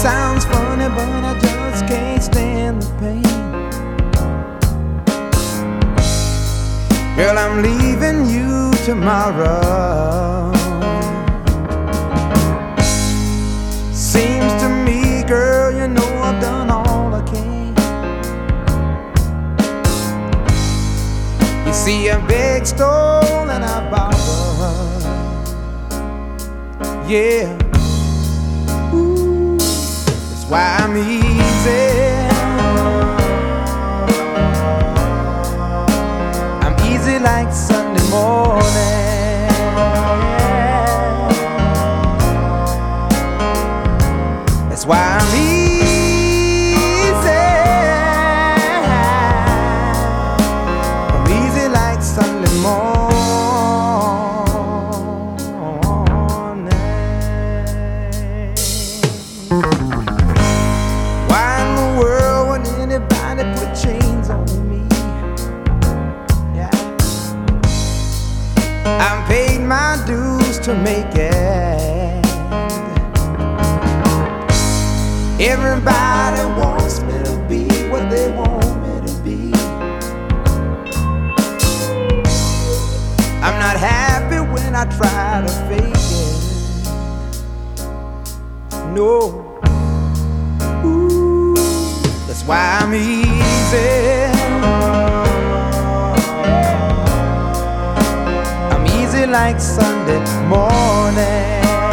Sounds funny, but I just can't stand the pain. Girl, I'm leaving you tomorrow. Seems to me, girl, you know I've done all I can. You see, I begged, stole, and I borrowed. Yeah. Ooh, that's why I'm easy. I'm easy like Sunday morning. That's why I'm easy. I'm easy like Sunday morning. Why in the world would anybody put chains on me? Yeah. I've paid my dues to make it. Everybody wants me to be what they want me to be. I'm not happy when I try to fake it. No. Ooh, that's why I'm easy. I'm easy like Sunday morning.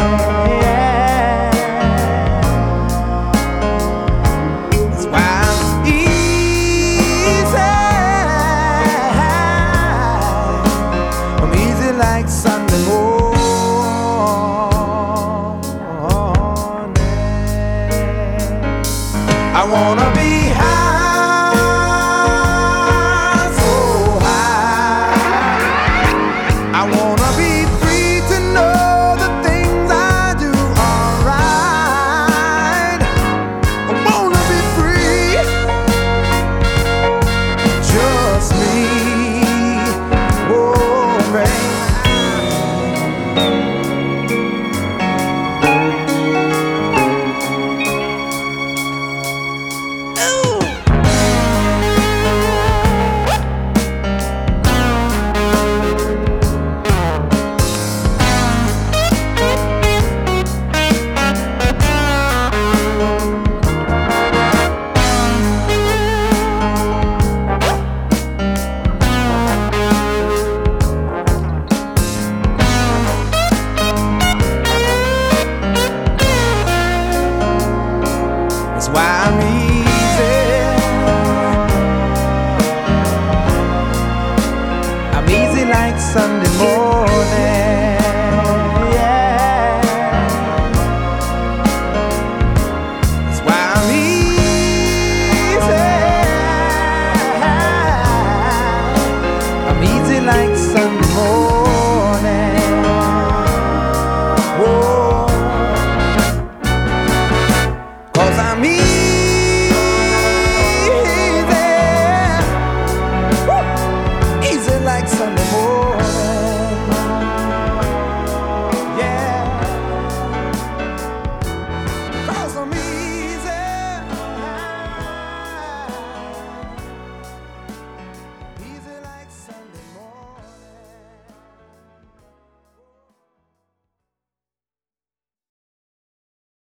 That's why I'm easy. I'm easy like Sunday morning. I wanna be high.